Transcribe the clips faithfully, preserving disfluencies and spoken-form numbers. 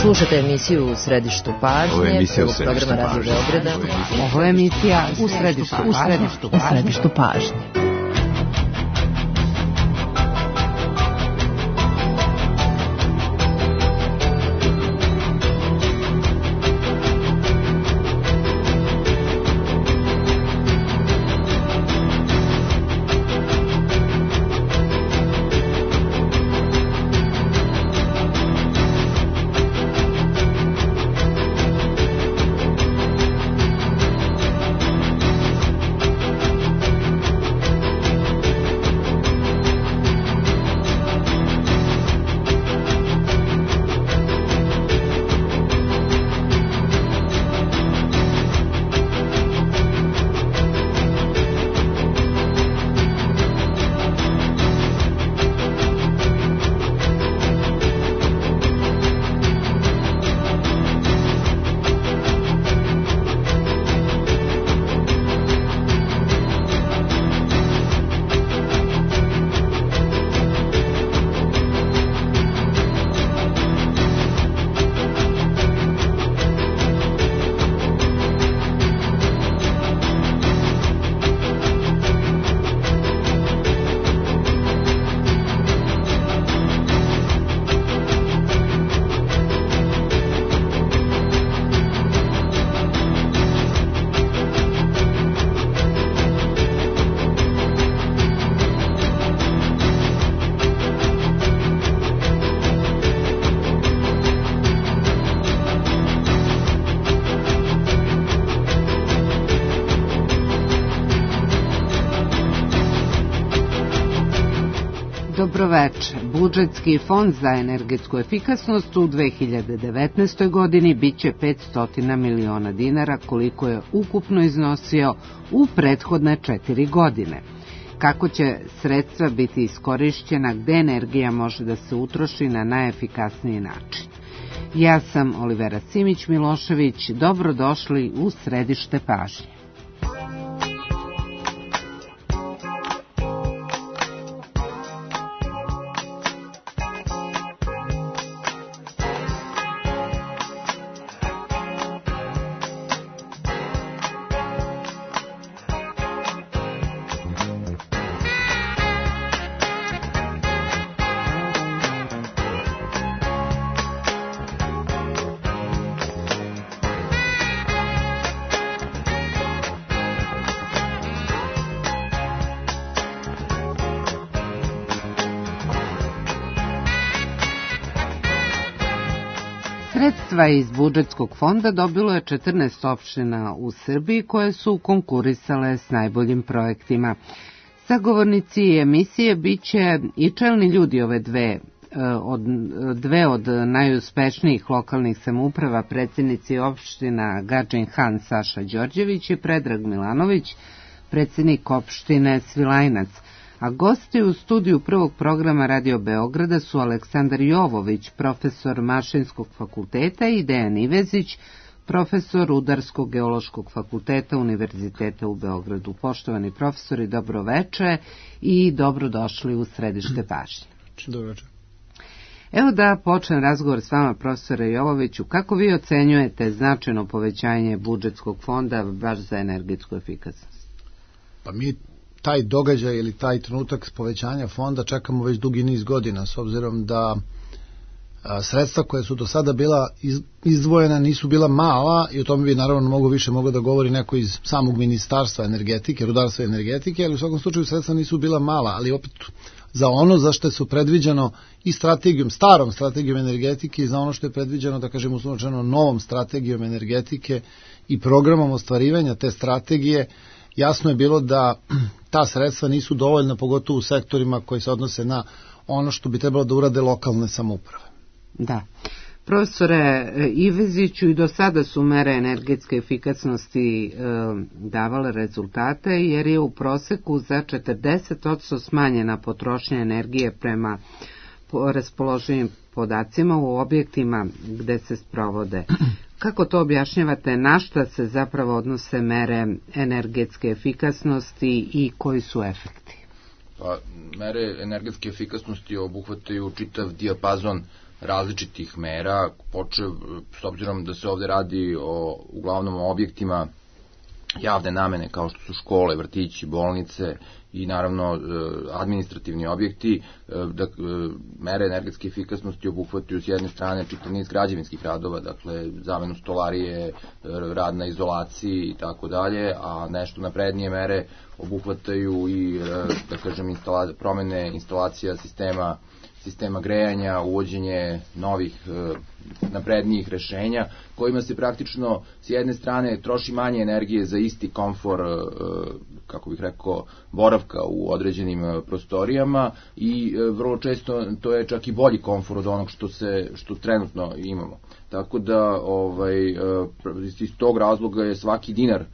Slušate emisiju U središtu pažnje, Ovo je emisija U prvog središtu programa Radio pažnje. Beograda. Ovo je emisija U središtu U središtu pažnje. U središtu pažnje. Dobroveče. Budžetski fond za energetsku efikasnost u dve hiljade devetnaestoj. godini biće petsto miliona dinara, koliko je ukupno iznosio u prethodne četiri godine. Kako će sredstva biti iskorišćena, gde energija može da se utroši na najefikasniji način? Ja sam Olivera Simić-Milošević, dobrodošli u središte pažnje. Sredstva iz budžetskog fonda dobilo je četrnaest opština u Srbiji koje su konkurisale s najboljim projektima. Sagovornici emisije biće i čelni ljudi ove dve od, dve od najuspešnijih lokalnih samouprava, predsjednici opština Gadžin Han Saša Đorđević i Predrag Milanović, predsjednik opštine Svilajnac. A gosti u studiju prvog programa Radio Beograda su Aleksandar Jovović, profesor Mašinskog fakulteta, i Dejan Ivezić, profesor Rudarskog geološkog fakulteta Univerziteta u Beogradu. Poštovani profesori, dobroveče i dobrodošli u središte pažnje. Dobroveče. Evo da počnem razgovor s vama, profesore Jovoviću. Kako vi ocenjujete značajno povećanje budžetskog fonda baš za energetsku efikasnost? Pa mi taj događaj ili taj trenutak povećanja fonda čekamo već dugi niz godina, s obzirom da a, sredstva koje su do sada bila iz, izdvojena nisu bila mala, i o tome bi naravno mnogo više moglo da govori neko iz samog ministarstva energetike, rudarstva i energetike, ali u svakom slučaju sredstva nisu bila mala, ali opet za ono za što su predviđeno i strategijom, starom strategijom energetike, i za ono što je predviđeno, da kažem uslovno novom strategijom energetike i programom ostvarivanja te strategije, jasno je bilo da ta sredstva nisu dovoljna, pogotovo u sektorima koji se odnose na ono što bi trebalo da urade lokalne samouprave. Da. Profesore Iveziću, i do sada su mere energetske efikasnosti e, davale rezultate, jer je u proseku za četrdeset posto smanjena potrošnja energije prema raspoloživim podacima u objektima gde se sprovode. Kako to objašnjavate, na šta se zapravo odnose mere energetske efikasnosti i koji su efekti? Pa, mere energetske efikasnosti obuhvataju čitav dijapazon različitih mera, počev, s obzirom da se ovde radi o uglavnom o objektima javne namene kao što su škole, vrtići, bolnice i naravno administrativni objekti, da mere energetske efikasnosti obuhvataju s jedne strane čitav niz građevinskih radova, dakle zamenu stolarije, rad na izolaciji i tako dalje, a nešto naprednije mere obuhvataju i da kažem instala, promene instalacija sistema sistema grejanja, uvođenje novih e, naprednijih rešenja, kojima se praktično s jedne strane troši manje energije za isti komfor, e, kako bih rekao, boravka u određenim e, prostorijama i e, vrlo često to je čak i bolji komfor od onog što se što trenutno imamo. Tako da ovaj e, iz tog razloga je svaki dinar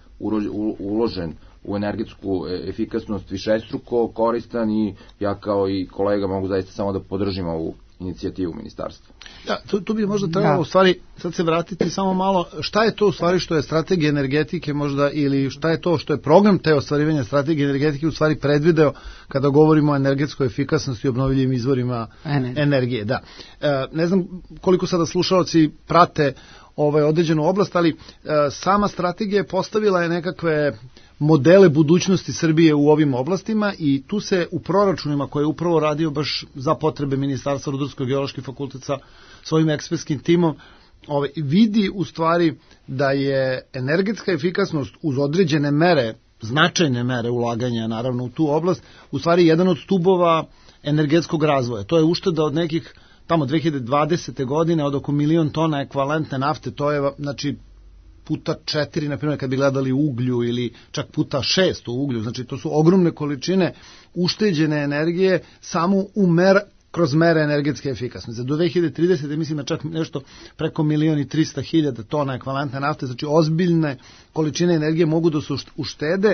uložen u energetsku efikasnost višestruko koristan i ja kao i kolega mogu zaista samo da podržim ovu inicijativu ministarstva. Da, tu, tu bi možda trebalo da. u stvari sad se vratiti samo malo, šta je to u stvari što je strategija energetike možda ili šta je to što je program te ostvarivanja strategije energetike u stvari predvideo kada govorimo o energetskoj efikasnosti i obnovljivim izvorima energije. energije da. E, ne znam koliko sada slušalci prate ovaj određenu oblast, ali e, sama strategija je postavila je nekakve modele budućnosti Srbije u ovim oblastima i tu se u proračunima koje je upravo radio baš za potrebe Ministarstva Rudarsko-geološki fakultet sa svojim ekspertskim timom ovaj, vidi u stvari da je energetska efikasnost uz određene mere, značajne mere ulaganja naravno u tu oblast, u stvari jedan od stubova energetskog razvoja. To je ušteda od nekih tamo dve hiljade dvadesete godine od oko milion tona ekvivalentne nafte, to je znači puta četiri, na primjer, kad bi gledali uglju ili čak puta šest u uglju, znači to su ogromne količine ušteđene energije samo u mer, kroz mere energetske efikasnosti. Do dve hiljade tridesete mislim da čak nešto preko milion i trista hiljada tona ekvivalentne nafte, znači ozbiljne količine energije mogu da se uštede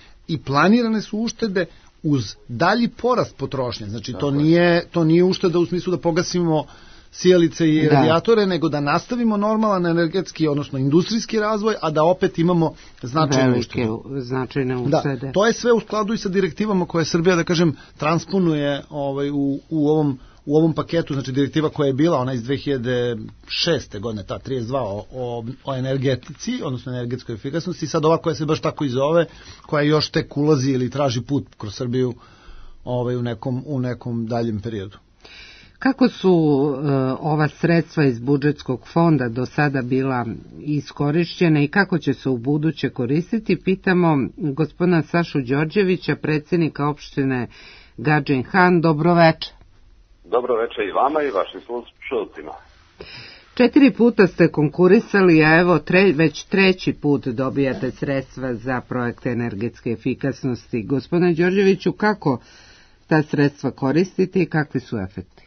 i planirane su uštede uz dalji porast potrošnje. Znači to nije, to nije ušteda u smislu da pogasimo sijalice i radijatore, da. nego da nastavimo normalan energetski, odnosno industrijski razvoj, a da opet imamo značajne uštede. Značajne uštede. Da, to je sve u skladu i sa direktivama koje Srbija, da kažem, transponuje ovaj, u, u, ovom, u ovom paketu, znači direktiva koja je bila, ona iz dve hiljade šeste godine, ta trideset dva o, o, o energetici, odnosno energetskoj efikasnosti, i sad ova koja se baš tako i zove, koja još tek ulazi ili traži put kroz Srbiju ovaj, u, nekom, u nekom daljem periodu. Kako su uh, ova sredstva iz budžetskog fonda do sada bila iskorišćena i kako će se u buduće koristiti, pitamo gospodina Sašu Đorđevića, predsjednika opštine Gadžin Han. Dobro večer. Dobro večer i vama i vašim slušalcima. Četiri puta ste konkurisali, a evo tre, već treći put dobijate sredstva za projekte energetske efikasnosti. Gospodine Đorđeviću, kako ta sredstva koristiti i kakvi su efekti?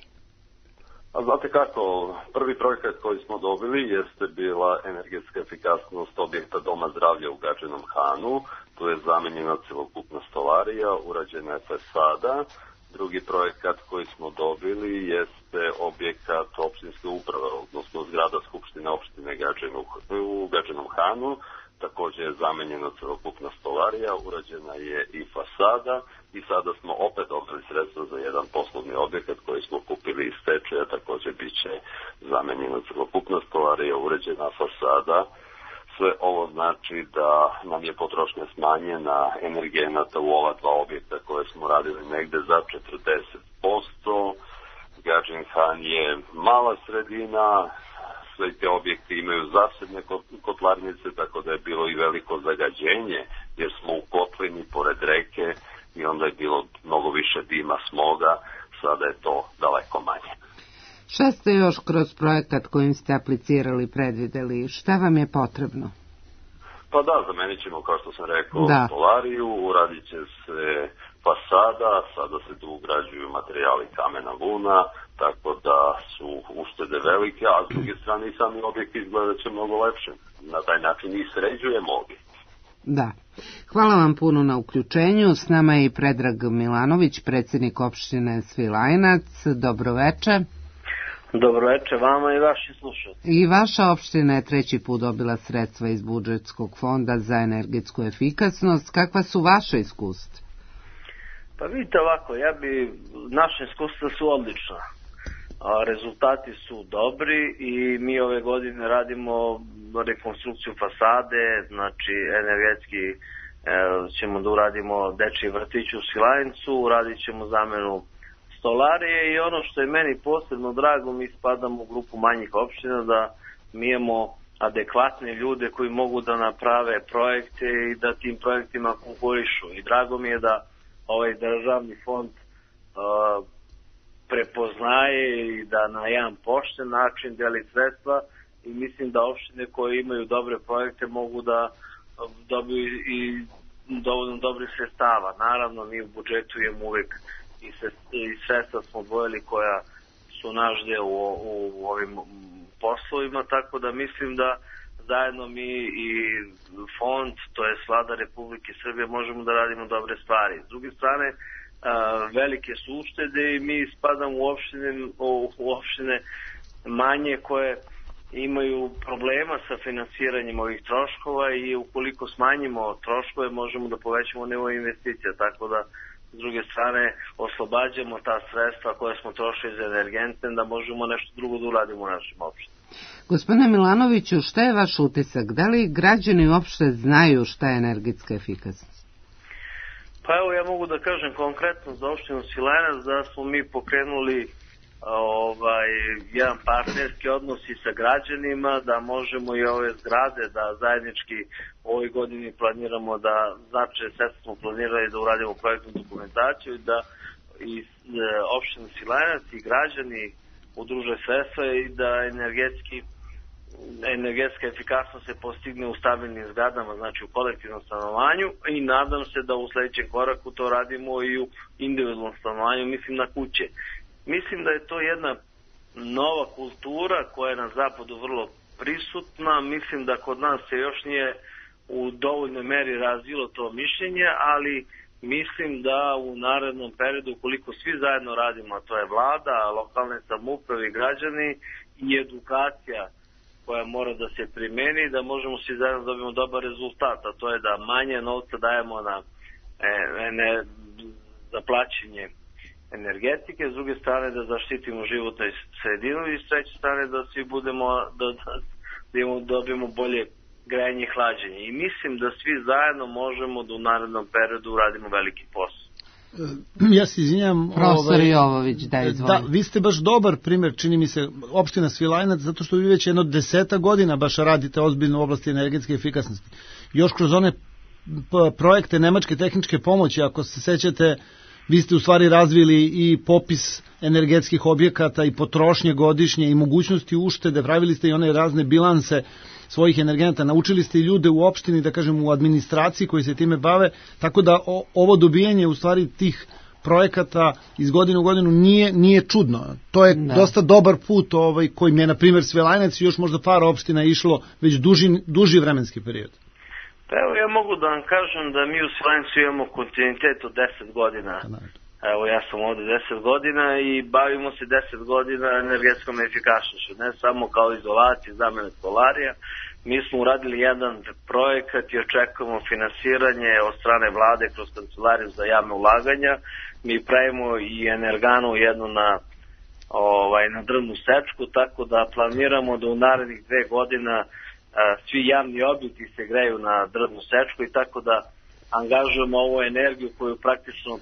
A znate kako, prvi projekat koji smo dobili jeste bila energetska efikasnost objekta Doma zdravlja u Gadžinom Hanu. Tu je zamenjena celokupna stolarija, urađena je fasada. Drugi projekat koji smo dobili jeste objekat opštinske uprave, odnosno zgrada Skupštine opštine Gadžinu, u Gadžinom Hanu. Također je zamenjena celokupna stolarija, urađena je i fasada i sada smo opet dobili sredstva za jedan poslovni objekat koji smo kupili iz stečaja, također bit će zamenjena celokupna stolarija, uređena fasada. Sve ovo znači da nam je potrošnja smanjena energenata u ova dva objekta koje smo radili negde za četrdeset posto. Gadžin Han je mala sredina, sve te objekti imaju zasebne kotlarnice, tako da je bilo i veliko zagađenje, jer smo u kotlini pored reke i onda je bilo mnogo više dima, smoga, sada je to daleko manje. Šta ste još kroz projekat kojim ste aplicirali predvideli? Šta vam je potrebno? Pa da, zamenit ćemo, kao što sam rekao, da. stolariju, uradit će se fasada, sada se tu ugrađuju materijali kamena luna, tako da su uštede velike, a s druge strane i sami objekt izgleda će mnogo lepše. Na taj način i sređujemo objekt. Da. Hvala vam puno na uključenju. S nama je i Predrag Milanović, predsjednik opštine Svilajnac. Dobro večer. Dobro večer vama i vaši slušalci. I vaša opština je treći put dobila sredstva iz budžetskog fonda za energetsku efikasnost. Kakva su vaše iskustva? Pa vidite ovako, ja bi, naše iskustva su odlična. A rezultati su dobri i mi ove godine radimo rekonstrukciju fasade, znači energetski e, ćemo da uradimo dečji vrtić u Svilajncu, radit ćemo zamenu stolarije i ono što je meni posebno drago, mi spadamo u grupu manjih opština da mi imamo adekvatne ljude koji mogu da naprave projekte i da tim projektima konkurišu. I drago mi je da ovaj državni fond uh, prepoznaje i da na jedan pošten način deli sredstva i mislim da opštine koje imaju dobre projekte mogu da dobiju i dovoljno dobrih sredstava. Naravno, mi u budžetu imamo uvek i, se, i sredstva smo odvojili koja su naš deo u, u, u ovim poslovima, tako da mislim da zajedno mi i fond, to je vlada Republike Srbije, možemo da radimo dobre stvari. S druge strane, velike su uštede i mi spadamo u opštine, u opštine manje koje imaju problema sa finansiranjem ovih troškova i ukoliko smanjimo troškove možemo da povećamo nivo investicija, tako da s druge strane oslobađamo ta sredstva koja smo trošili za energente da možemo nešto drugo da uradimo u našim opštinama. Gospodine Milanoviću, šta je vaš utisak? Da li građani uopšte znaju šta je energetska efikasnost? Pa evo ja mogu da kažem konkretno za opštinu Svilajnac da smo mi pokrenuli ovaj, jedan partnerski odnos i sa građanima, da možemo i ove zgrade da zajednički u ovoj godini planiramo da, znači sve smo planirali da uradimo projektnu dokumentaciju i da i e, opština Svilajnac i građani udruže sredstva i da energetski energetska efikasnost se postigne u stabilnim zgradama, znači u kolektivnom stanovanju i nadam se da u sledećem koraku to radimo i u individualnom stanovanju, mislim na kuće. Mislim da je to jedna nova kultura koja je na zapadu vrlo prisutna, mislim da kod nas se još nije u dovoljnoj meri razvilo to mišljenje, ali mislim da u narednom periodu, ukoliko svi zajedno radimo, a to je vlada, lokalne samouprave i građani i edukacija koja mora da se primeni, da možemo svi zajedno dobiti dobar rezultat, a to je da manje novca dajemo na e, ne, za plaćanje energetike, s druge strane da zaštitimo životnu sredinu i s treće strane da svi budemo, da, da, da imamo, dobijemo bolje grejanje i hlađenje. I mislim da svi zajedno možemo da u narednom periodu uradimo veliki posao. Ja se izvinjam. Profesor ovaj, Jovović, da izvolite. Da, vi ste baš dobar primjer, čini mi se, opština Svilajnac, zato što vi već jedno deseta godina baš radite ozbiljno u oblasti energetske efikasnosti. Još kroz one projekte nemačke tehničke pomoći, ako se sećate, vi ste u stvari razvili i popis energetskih objekata i potrošnje godišnje i mogućnosti uštede, pravili ste i one razne bilanse svojih energenata, naučili ste i ljude u opštini, da kažem u administraciji koji se time bave, tako da o, ovo dobijanje u stvari tih projekata iz godine u godinu nije, nije čudno. To je da. dosta dobar put ovaj, kojim je, na primjer, Svilajnac i još možda par opština išlo već duži, duži vremenski period. Pa evo ja mogu da vam kažem da mi u Svilajncu imamo kontinuitet od deset godina. Evo ja sam ovde deset godina i bavimo se deset godina energetskom efikasnošću, ne samo kao izolacija, zamene stolarija. Mi smo uradili jedan projekat i očekujemo finansiranje od strane vlade kroz kancelariju za javne ulaganja. Mi pravimo i energanu jednu na, ovaj, na drvnu sečku, tako da planiramo da u narednih dve godina svi javni objekti se greju na drvnu sečku i tako da angažujemo ovu energiju koju praktično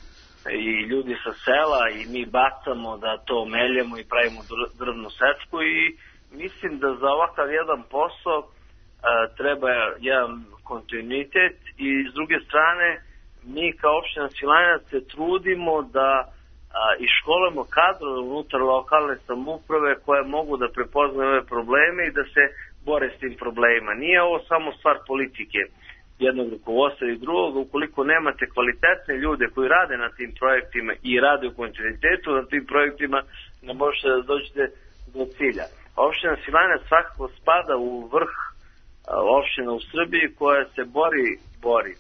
i ljudi sa sela i mi bacamo da to meljemo i pravimo drvnu sečku i mislim da za ovakav jedan posao a, treba jedan kontinuitet i s druge strane mi kao opština Svilajnac se trudimo da a, iškolujemo kadrove unutar lokalne samouprave koje mogu da prepoznaju ove probleme i da se bore s tim problemima. Nije ovo samo stvar politike jednog rukovodstva i drugog, ukoliko nemate kvalitetne ljude koji rade na tim projektima i rade u kontinuitetu na tim projektima, ne možete da dođete do cilja. Opština Svilajnac svakako spada u vrh opština u Srbiji koja se bori, bori.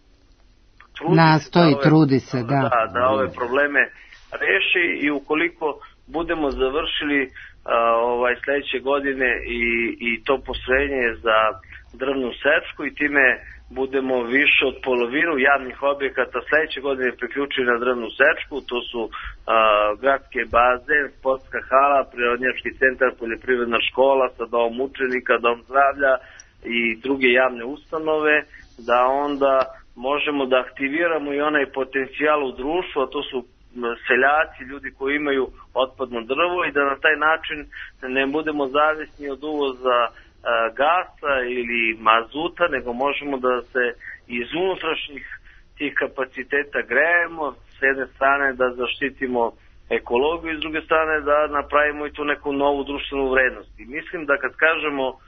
Trudi Nastoji, da ove, trudi se, da. Da, da ove probleme reši i ukoliko budemo završili Uh, ovaj sledeće godine i, i to postrojenje za drvnu sečku i time budemo više od polovinu javnih objekata sledeće godine priključili na drvnu sečku. To su a, gradske baze, sportska hala, prirodnjački centar, poljoprivredna škola sa domom učenika, dom zdravlja i druge javne ustanove, da onda možemo da aktiviramo i onaj potencijal u društvu, a to su seljaci, ljudi koji imaju otpadno drvo, i da na taj način ne budemo zavisni od uvoza gasa ili mazuta, nego možemo da se iz unutrašnjih tih kapaciteta grejemo, s jedne strane da zaštitimo ekologiju i s druge strane da napravimo i tu neku novu društvenu vrednost. I mislim da kad kažemo a,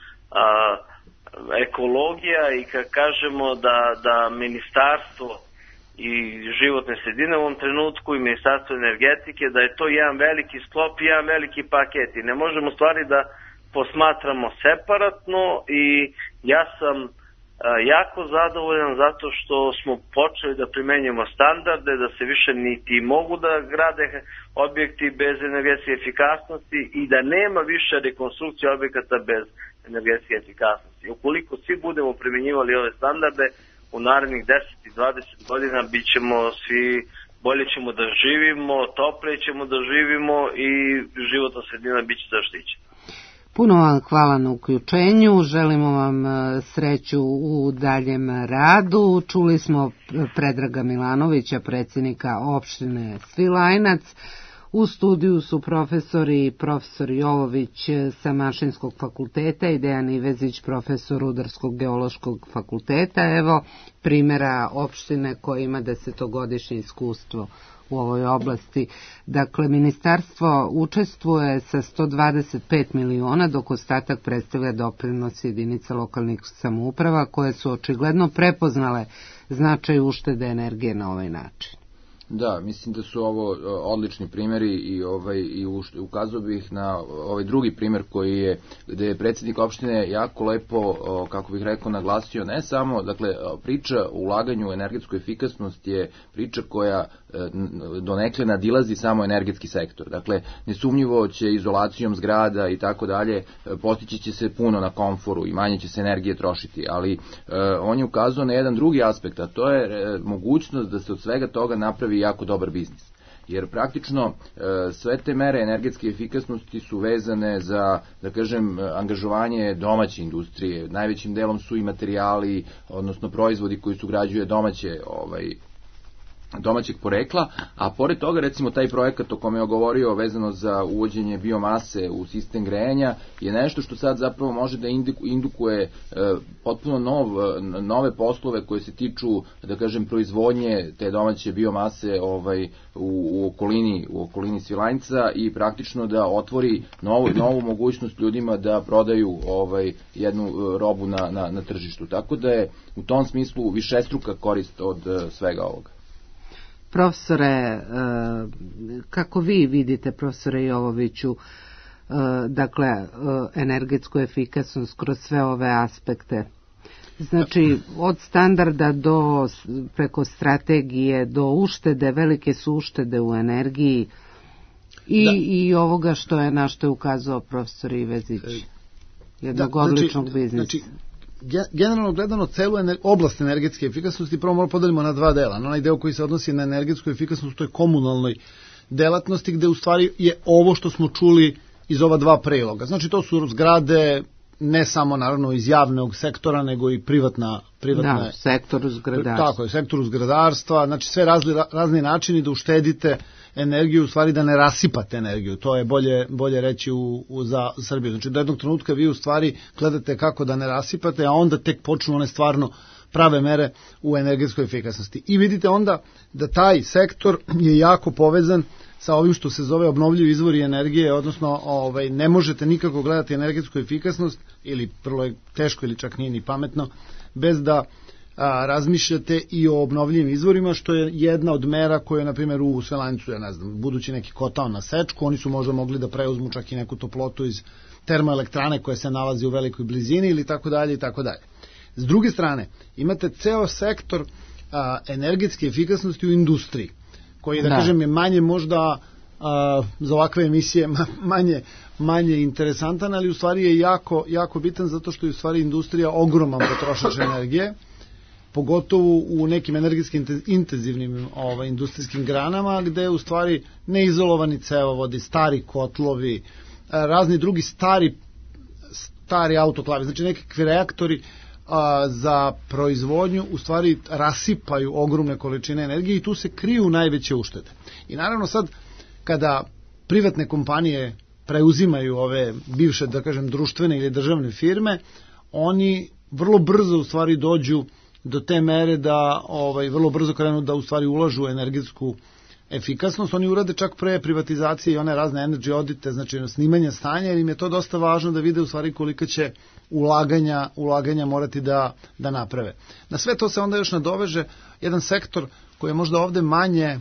ekologija i kad kažemo da, da ministarstvo i životne sredine u ovom trenutku i ministarstvo energetike, da je to jedan veliki sklop i jedan veliki paket i ne možemo stvari da posmatramo separatno. I ja sam a, jako zadovoljan zato što smo počeli da primenjujemo standarde, da se više niti mogu da grade objekti bez energetske efikasnosti i da nema više rekonstrukcije objekata bez energetske efikasnosti. Ukoliko svi budemo primenjivali ove standarde, u narednih deset i dvadeset godina bit ćemo svi, bolje ćemo da živimo, toplije ćemo da živimo i životna sredina bit će zaštićena. Puno vam hvala na uključenju, želimo vam sreću u daljem radu. Čuli smo Predraga Milanovića, predsjednika opštine Svilajnac. U studiju su profesori, profesor Jovović sa Mašinskog fakulteta i Dejan Ivezić, profesor Rudarskog geološkog fakulteta. Evo primjera opštine koja ima desetogodišnje iskustvo u ovoj oblasti. Dakle, ministarstvo učestvuje sa sto dvadeset pet miliona, dok ostatak predstavlja doprinos jedinica lokalnih samouprava koje su očigledno prepoznale značaj uštede energije na ovaj način. Da, mislim da su ovo odlični primjeri i ovaj i ukazao bih na ovaj drugi primjer koji je gde je predsjednik opštine jako lepo, kako bih rekao, naglasio ne samo, dakle, priča o ulaganju u energetsku efikasnost je priča koja donekle nadilazi samo energetski sektor. Dakle, nesumnjivo će izolacijom zgrada i tako dalje postići će se puno na komforu i manje će se energije trošiti, ali on je ukazao na jedan drugi aspekt, a to je mogućnost da se od svega toga napravi jako dobar biznis. Jer praktično sve te mere energetske efikasnosti su vezane za, da kažem, angažovanje domaće industrije. Najvećim delom su i materijali, odnosno proizvodi koji su građuje domaće ovaj, domaćeg porekla, a pored toga recimo taj projekat o kome je govorio vezano za uvođenje biomase u sistem grejanja je nešto što sad zapravo može da indukuje e, potpuno nov, nove poslove koje se tiču, da kažem, proizvodnje te domaće biomase ovaj, u, u okolini u okolini Svilajnca i praktično da otvori novu, novu mogućnost ljudima da prodaju ovaj, jednu robu na, na, na tržištu. Tako da je u tom smislu višestruka korist od svega ovoga. Profesore, kako vi vidite, profesore Jovoviću, dakle, energetsku efikasnost kroz sve ove aspekte? Znači, od standarda do, preko strategije, do uštede, velike su uštede u energiji i, da. i ovoga što je na što je ukazao profesor Ivezić, jednog da, odličnog znači, biznisa. Znači, generalno gledano celu ener, oblast energetske efikasnosti prvo moramo podelimo na dva dela. Na onaj deo koji se odnosi na energetsku efikasnost, to je komunalnoj delatnosti, gde u stvari je ovo što smo čuli iz ova dva priloga. Znači to su zgrade ne samo naravno iz javnog sektora, nego i privatna privatna da, sektor zgradarstva. Tako je, sektor zgradarstva, znači sve razli, razni načini da uštedite energiju, u stvari da ne rasipate energiju. To je bolje bolje reći u, u za Srbiju. Znači do jednog trenutka vi u stvari gledate kako da ne rasipate, a onda tek počnu one stvarno prave mere u energetskoj efikasnosti. I vidite onda da taj sektor je jako povezan sa ovim što se zove obnovljivi izvori energije, odnosno ovaj, ne možete nikako gledati energetsku efikasnost, ili vrlo je teško ili čak nije ni pametno, bez da a, razmišljate i o obnovljivim izvorima, što je jedna od mera koje, na primjer, u Svilajncu, ja ne znam, budući neki kotao na sečku, oni su možda mogli da preuzmu čak i neku toplotu iz termoelektrane koja se nalazi u velikoj blizini ili tako dalje i tako dalje. S druge strane, imate ceo sektor a, energetske efikasnosti u industriji, koji, da, da. kažem, je manje možda a, za ovakve emisije manje, manje interesantan, ali u stvari je jako, jako bitan zato što je u stvari industrija ogroman potrošač energije pogotovo u nekim energetski intenzivnim ovaj, industrijskim granama, gde u stvari neizolovani cevovodi, stari kotlovi, razni drugi stari, stari autoklavi, znači nekakvi reaktori a, za proizvodnju u stvari rasipaju ogromne količine energije i tu se kriju najveće uštede. I naravno sad, kada privatne kompanije preuzimaju ove bivše, da kažem, društvene ili državne firme, oni vrlo brzo u stvari dođu do te mere da ovaj vrlo brzo krenu da u stvari ulažu u energetsku efikasnost. Oni urade čak pre privatizacije i one razne energy audite, znači snimanje stanja, jer im je to dosta važno da vide u stvari kolika će ulaganja, ulaganja morati da, da naprave. Na sve to se onda još nadoveže jedan sektor koji je možda ovde manje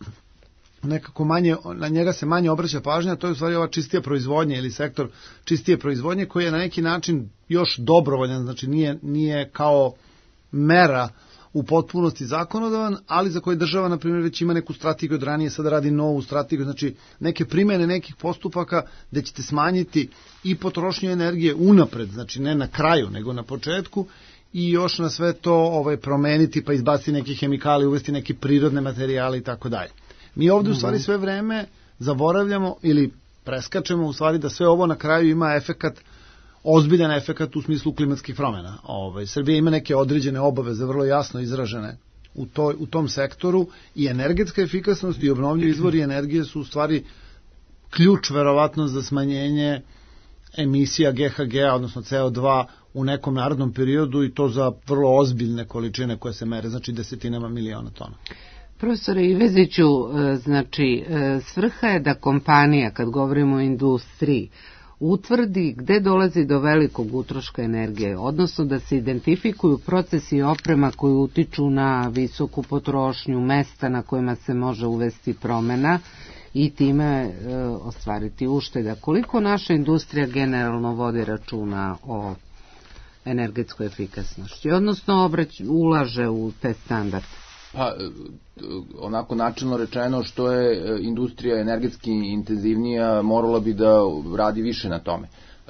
nekako manje, na njega se manje obraća pažnja, to je u stvari ova čistija proizvodnja ili sektor čistije proizvodnje koji je na neki način još dobrovoljan, znači nije, nije kao mera u potpunosti zakonodavan, ali za koje država, na primjer, već ima neku strategiju od ranije, sada radi novu strategiju, znači neke primene nekih postupaka gde ćete smanjiti i potrošnju energije unapred, znači ne na kraju, nego na početku, i još na sve to ovaj, promeniti, pa izbaciti neke hemikalije, uvesti neke prirodne materijale i tako dalje. Mi ovde u stvari sve vreme zaboravljamo ili preskačemo u stvari da sve ovo na kraju ima efekat, ozbiljan efekat u smislu klimatskih promjena. Ovaj, Srbija ima neke određene obaveze vrlo jasno izražene u, to, u tom sektoru i energetska efikasnost i obnovljivi izvori energije su u stvari ključ verovatno za smanjenje emisija G H G-a, odnosno C O dva u nekom narodnom periodu i to za vrlo ozbiljne količine koje se mere, znači desetinama miliona tona. Profesore Iveziću, znači svrha je da kompanija, kad govorimo o industriji, utvrdi gde dolazi do velikog utroška energije, odnosno da se identifikuju procesi i oprema koji utiču na visoku potrošnju, mesta na kojima se može uvesti promena i time e, ostvariti ušteda. Koliko naša industrija generalno vodi računa o energetskoj efikasnosti, odnosno obrać, ulaže u te standarde? Pa, onako načelno rečeno, što je industrija energetski intenzivnija, morala bi da radi više na tome.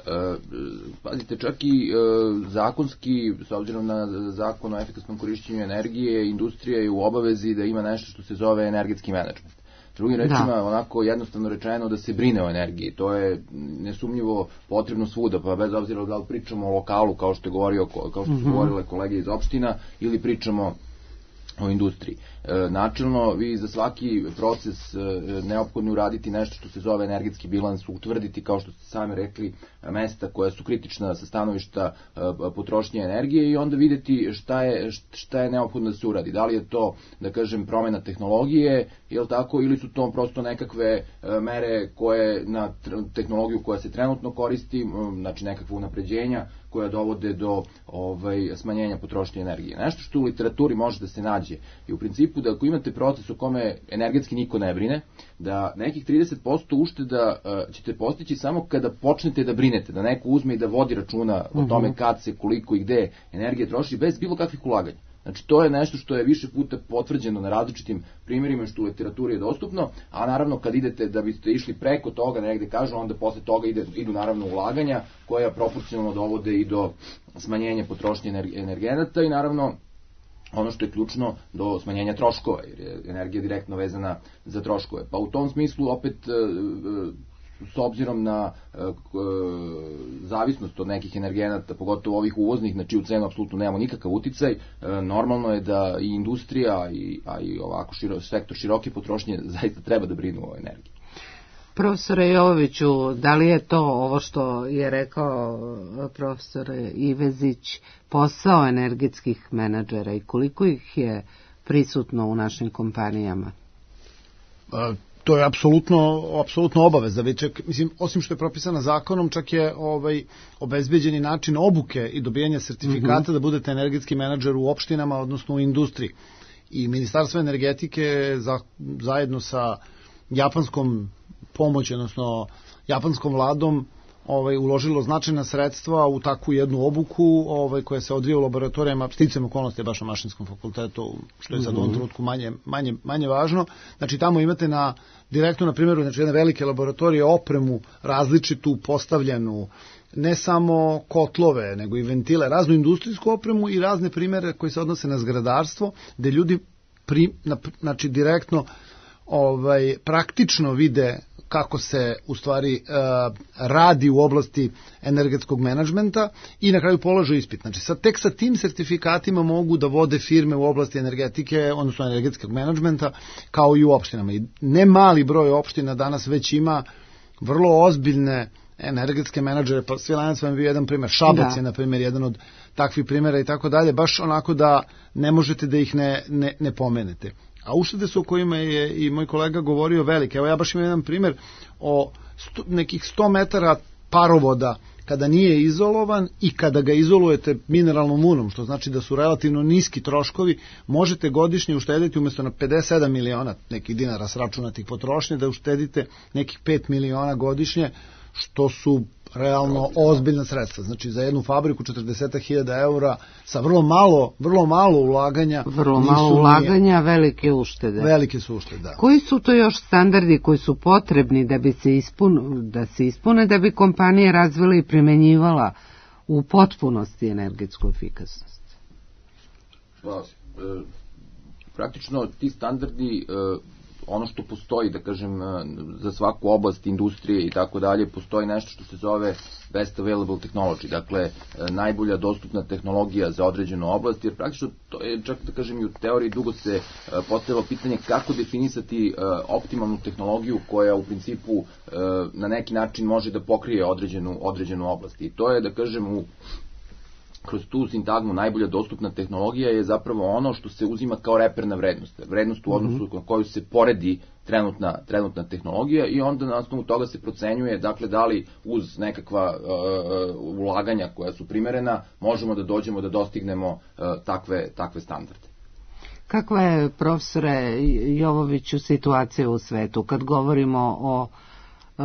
Pazite, čak i zakonski, s obzirom na zakon o efikasnom korišćenju energije, industrija je u obavezi da ima nešto što se zove energetski menadžment. Drugim rečima, da. onako jednostavno rečeno da se brine o energiji. To je nesumnjivo potrebno svuda, pa bez obzira da li pričamo o lokalu, kao što je govorio, kao što su mm-hmm. govorile kolege iz opština, ili pričamo o industriji. E, načelno, vi za svaki proces e, neophodno uraditi nešto što se zove energetski bilans, utvrditi, kao što ste sami rekli, mesta koja su kritična sa stanovišta e, potrošnje energije i onda videti šta je, šta je neophodno da se uradi. Da li je to, da kažem, promjena tehnologije, je tako, ili su to prosto nekakve e, mere koje na tehnologiju koja se trenutno koristi, znači nekakve unapređenja koja dovode do ovaj, smanjenja potrošnje energije. Nešto što u literaturi može da se nađe i u principu da ako imate proces u kome energetski niko ne brine, da nekih trideset posto ušteda uh, ćete postići samo kada počnete da brinete, da neko uzme i da vodi računa o tome kad se, koliko i gde energije troši bez bilo kakvih ulaganja. Znači, to je nešto što je više puta potvrđeno na različitim primjerima što u literaturi je dostupno, a naravno kad idete da biste išli preko toga, negde kažu, onda posle toga ide, idu naravno ulaganja koja proporcionalno dovode i do smanjenja potrošnje energenata i naravno ono što je ključno do smanjenja troškova, jer je energija direktno vezana za troškove. Pa u tom smislu opet s obzirom na e, zavisnost od nekih energenata, pogotovo ovih uvoznih, na čiju cenu apsolutno nemamo nikakav uticaj, e, normalno je da i industrija, i, a i ovako širo, sektor široke potrošnje zaista treba da brinu o energiji. Profesore Jovoviću, da li je to ovo što je rekao profesor Ivezić posao energetskih menadžera i koliko ih je prisutno u našim kompanijama? A, to je apsolutno apsolutno obaveza, već mislim, osim što je propisana zakonom, čak je ovaj obezbeđeni način obuke i dobijanja sertifikata mm-hmm. da budete energetski menadžer u opštinama, odnosno u industriji. I Ministarstvo energetike za, zajedno sa japanskom pomoći, odnosno japanskom vladom, ovaj, uložilo značajna sredstva u takvu jednu obuku ovaj, koja se odvija u laboratorijama, sticajem okolnosti baš na Mašinskom fakultetu, što je sad u ovom trenutku manje, manje, manje važno. Znači tamo imate na, direktno na primjeru znači, jedne velike laboratorije opremu različitu postavljenu, ne samo kotlove, nego i ventile, raznu industrijsku opremu i razne primjere koji se odnose na zgradarstvo, gde ljudi pri, na, znači direktno ovaj, praktično vide kako se u stvari uh, radi u oblasti energetskog menadžmenta i na kraju polažu ispit. Znači sad tek sa tim sertifikatima mogu da vode firme u oblasti energetike, odnosno energetskog menadžmenta, kao i u opštinama. I ne mali broj opština danas već ima vrlo ozbiljne energetske menadžere, pa Svilajnac vam je bio jedan primjer, Šabac da. je na primjer jedan od takvih primjera i tako dalje, baš onako da ne možete da ih ne, ne, ne pomenete. A uštede su o kojima je i moj kolega govorio velike. Evo ja baš imam jedan primjer o sto, nekih sto metara parovoda kada nije izolovan i kada ga izolujete mineralnom vunom, što znači da su relativno niski troškovi, možete godišnje uštediti umjesto na pedeset sedam miliona nekih dinara sračunatih potrošnje, da uštedite nekih pet miliona godišnje, što su realno ozbiljna sredstva. Znači za jednu fabriku četrdeset hiljada eura sa vrlo malo, vrlo malo ulaganja. Vrlo malo ulaganja, velike uštede. Velike su uštede, da. Koji su to još standardi koji su potrebni da bi se ispun, da se ispune, da bi kompanija razvila i primenjivala u potpunosti energetsku efikasnost? Pa, e, praktično ti standardi e, ono što postoji, da kažem, za svaku oblast industrije i tako dalje, postoji nešto što se zove best available technology, dakle, najbolja dostupna tehnologija za određenu oblast, jer praktično to je, čak da kažem, i u teoriji dugo se postavilo pitanje kako definisati optimalnu tehnologiju koja u principu na neki način može da pokrije određenu, određenu oblast. I to je, da kažem, u kroz tu sintagmu najbolja dostupna tehnologija je zapravo ono što se uzima kao reperna vrednost. Vrednost u odnosu mm-hmm. na koju se poredi trenutna, trenutna tehnologija i onda na osnovu toga se procenjuje, dakle, da li uz nekakva uh, ulaganja koja su primerena možemo da dođemo da dostignemo uh, takve, takve standarde. Kakva je, profesore Jovoviću, situacija u svetu kad govorimo o uh,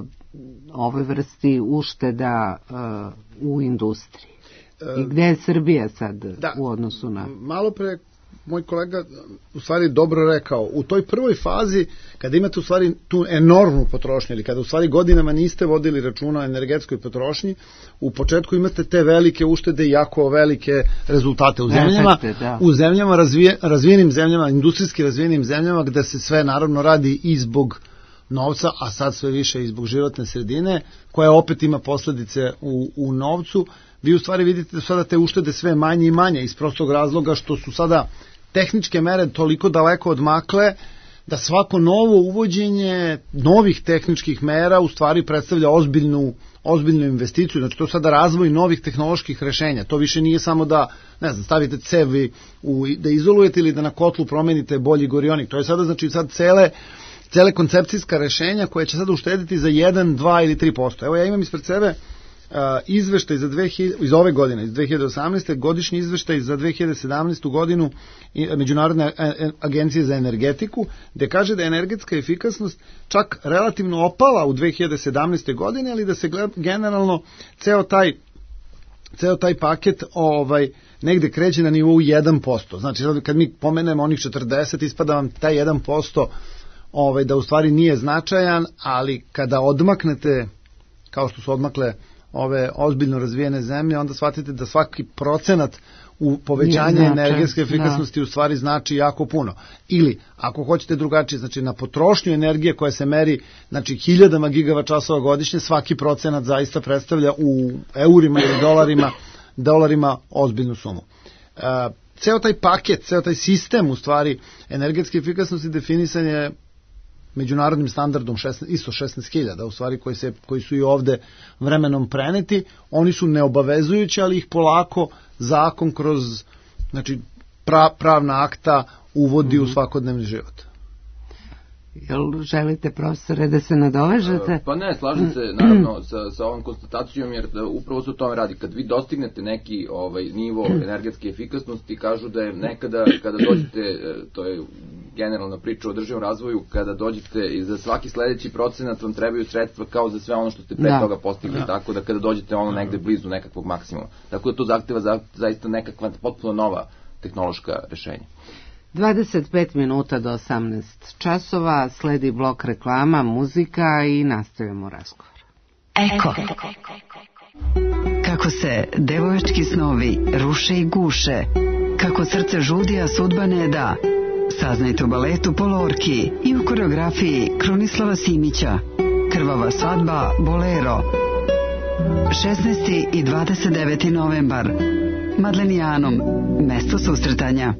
ovoj vrsti ušteda uh, u industriji? I gde je Srbija sad da, u odnosu na... Malo pre moj kolega u stvari dobro rekao, u toj prvoj fazi kada imate u stvari tu enormnu potrošnju ili kada u stvari godinama niste vodili računa o energetskoj potrošnji, u početku imate te velike uštede i jako velike rezultate u zemljama, Efekte, da. u zemljama razvije, razvijenim zemljama, industrijski razvijenim zemljama gde se sve naravno radi i zbog novca, a sad sve više i zbog životne sredine, koja opet ima posledice u, u novcu. Vi u stvari vidite da sada te uštede sve manje i manje iz prostog razloga što su sada tehničke mere toliko daleko odmakle da svako novo uvođenje novih tehničkih mera u stvari predstavlja ozbiljnu, ozbiljnu investiciju. Znači to je sada razvoj novih tehnoloških rešenja. To više nije samo da, ne znam, stavite cevi u, da izolujete ili da na kotlu promenite bolji gorionik. To je sada znači sad cele cele koncepcijska rešenja koje će sada uštediti za jedan, dva ili tri posto. Evo ja imam ispred sebe Uh, izveštaj za dve hiljade, iz ove godine, iz dve hiljade osamnaeste. godišnji izveštaj za dve hiljade sedamnaestu. godinu Međunarodne agencije za energetiku, gde kaže da je energetska efikasnost čak relativno opala u dve hiljade sedamnaeste. godine, ali da se gleda, generalno ceo taj, ceo taj paket ovaj, negde kreće na nivou jedan posto. Znači, kad mi pomenemo onih četrdeset, ispada vam taj jedan posto ovaj, da u stvari nije značajan, ali kada odmaknete, kao što su odmakle ove ozbiljno razvijene zemlje, onda shvatite da svaki procenat u povećanje znači, energetske efikasnosti da. u stvari znači jako puno. Ili, ako hoćete drugačije, znači na potrošnju energije koja se meri znači hiljadama gigavat časova godišnje, svaki procenat zaista predstavlja u eurima ili dolarima, dolarima ozbiljnu sumu. E, ceo taj paket, ceo taj sistem u stvari energetske efikasnosti definisan je međunarodnim standardom šesnaest, isto šesnaest hiljada, u stvari koji, se, koji su i ovde vremenom preneti. Oni su neobavezujući, ali ih polako zakon kroz znači, pra, pravna akta uvodi mm-hmm. u svakodnevni život. Jel želite, profesore, da se nadovežete? Pa ne, slažem se naravno sa, sa ovom konstatacijom, jer da upravo se o tome radi. Kad vi dostignete neki ovaj, nivo energetske efikasnosti, kažu da je nekada, kada dođete, to je generalna priča o održivom razvoju, kada dođete i za svaki sledeći procenat vam trebaju sredstva kao za sve ono što ste pre da. toga postigli, da. tako da kada dođete ono negde blizu nekakvog maksimuma. Tako da to zahteva za, zaista nekakva potpuno nova tehnološka rešenja. dvadeset pet minuta do osamnaest časova, sledi blok reklama, muzika i nastavljamo razgovor. Eko. Kako se devojački snovi ruše i guše, kako srce žudi, a sudba ne da. Saznajte o baletu Polorki i u koreografiji Krunislava Simića. Krvava svadba Bolero. šesnaesti i dvadeset deveti novembar. Madlenijanom, mesto susretanja.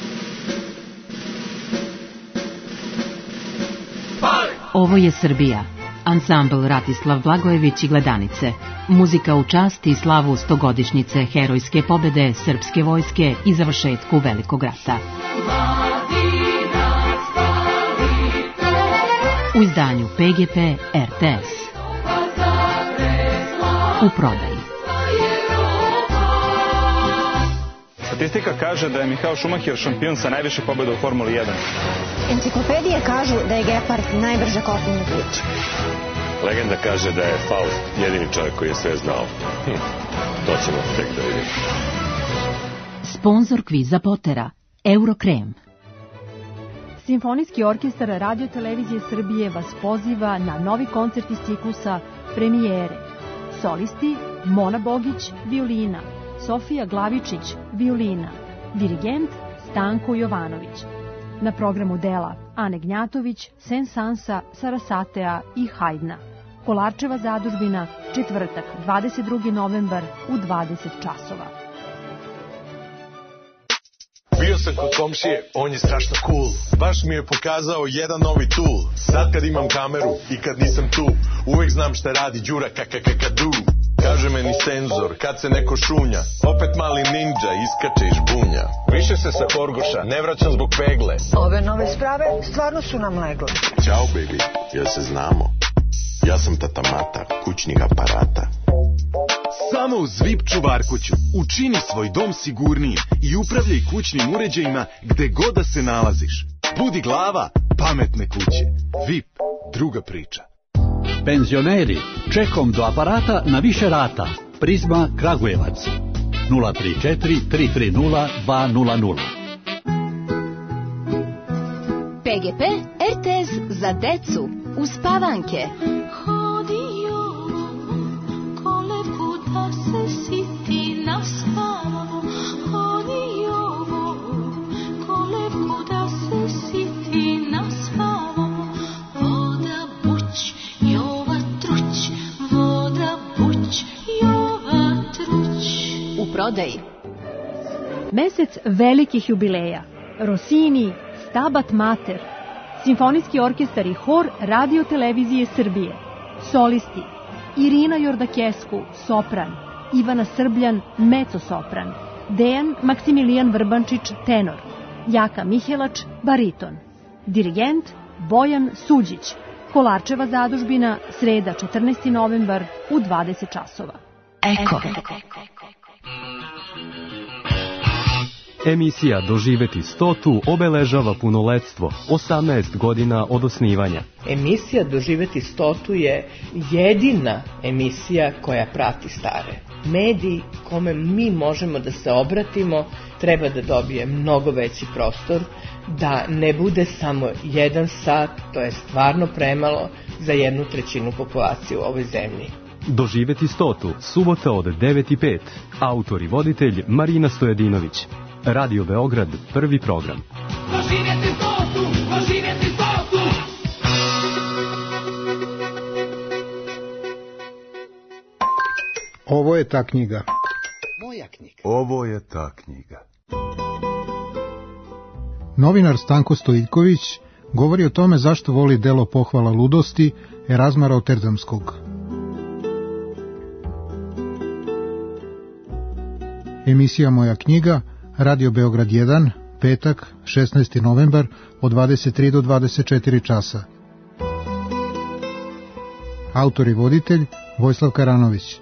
Ovo je Srbija. Ansambl Ratislav Blagojević i Gledanice. Muzika u čast i slavu stogodišnjice herojske pobede srpske vojske i završetku Velikog rata. U izdanju P G P R T S. U prodaji. Statistika kaže da je Michael Schumacher šampion sa najviše pobjeda u Formuli jedan. Enciklopedije kažu da je Gepard najbrža kopnena priča. Legenda kaže da je Faust jedini čovjek koji je sve znao. Hm, to ćemo tek da vidimo. Sponzor kviza Potera, Eurokrem. Simfonijski orkestar Radio Televizije Srbije vas poziva na novi koncert iz ciklusa Premijere. Solisti Mona Bogić, violina, Sofija Glavičić, violina, dirigent Stanko Jovanović. Na programu dela Ane Gnjatović, Sensansa, Sarasatea i Hajdna. Kolarčeva zadužbina, četvrtak, dvadeset drugi novembar u dvadeset časova. Bio sam kod komšije, on je strašno cool. Baš mi je pokazao jedan novi tool. Sad kad imam kameru i kad nisam tu, uvek znam šta radi Đura kakakakadu. Kaže meni senzor, kad se neko šunja, opet mali ninja iskače iz žbunja. Više se sa Horgoša ne vraćam zbog pegle. Ove nove sprave stvarno su nam legle. Ćao baby, jel se znamo? Ja sam tata Mata, kućnih aparata. Samo u Zvip čuvarkuću učini svoj dom sigurnijim i upravljaj kućnim uređajima gde god da se nalaziš. Budi glava pametne kuće. Vip, druga priča. Penzioneri, čekom do aparata na više rata. Prizma Kragujevac. nula tri četiri tri tri nula dva nula nula. P G P R T S za decu. Uspavanke. Prodaji. Mesec velikih jubileja. Rossini, Stabat Mater, Simfonijski orkestar i hor Radio Televizije Srbije. Solisti Irina Jordakesku, sopran, Ivana Srbljan, mezzo-sopran, Dejan Maksimilijan Vrbančić, tenor, Jaka Mihelač, bariton, dirigent Bojan Suđić. Kolarčeva zadužbina, sreda četrnaesti novembar u dvadeset časova. Eko. Emisija Doživeti stotu obeležava punoletstvo, osamnaest godina od osnivanja. Emisija Doživeti stotu je jedina emisija koja prati stare. Medij kome mi možemo da se obratimo treba da dobije mnogo veći prostor, da ne bude samo jedan sat, to je stvarno premalo za jednu trećinu populacije u ovoj zemlji. Doživeti stotu, subota od devet i pet. Autor i voditelj Marina Stojadinović. Radio Beograd, prvi program. Doživjeti stotu, doživjeti stotu. Ovo je ta knjiga. Moja knjiga. Ovo je ta knjiga. Novinar Stanko Stojiljković govori o tome zašto voli delo Pohvala ludosti Erazma Rotterdamskog. Emisija Moja knjiga, Radio Beograd jedan, petak, šesnaesti novembar, od dvadeset tri do dvadeset četiri časa. Autor i voditelj Vojislav Karanović.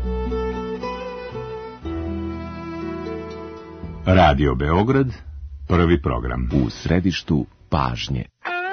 Radio Beograd, Prvi program. U središtu pažnje.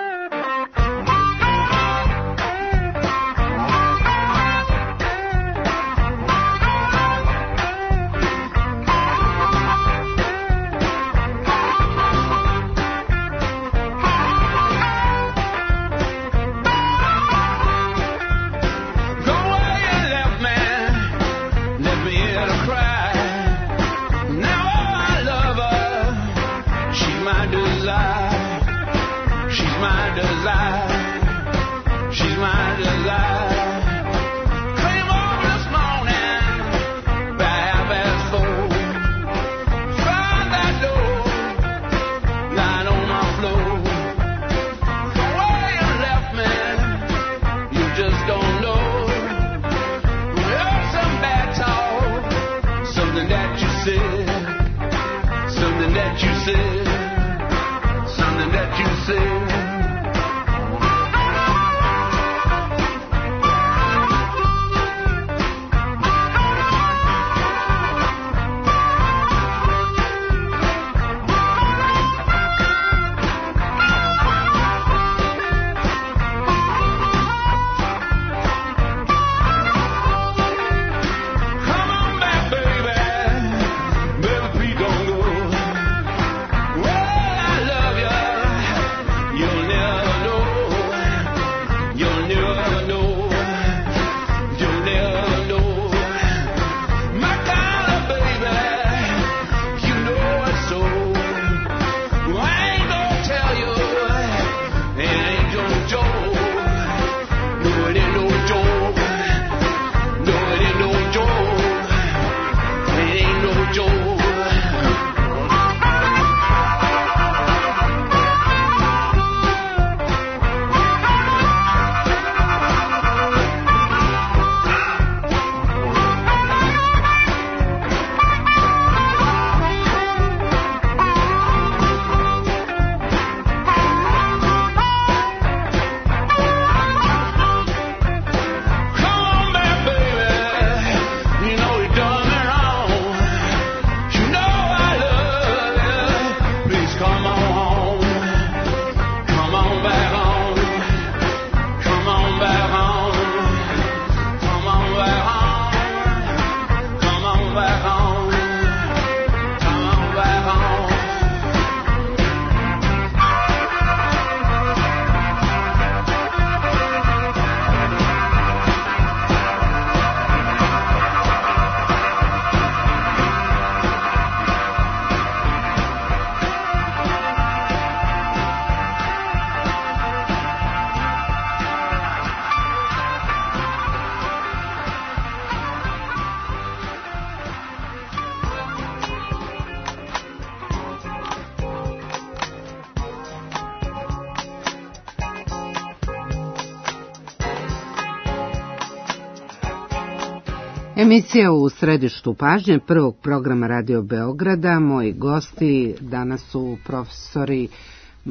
Emisija u središtu pažnje prvog programa Radio Beograda. Moji gosti danas su profesori, e,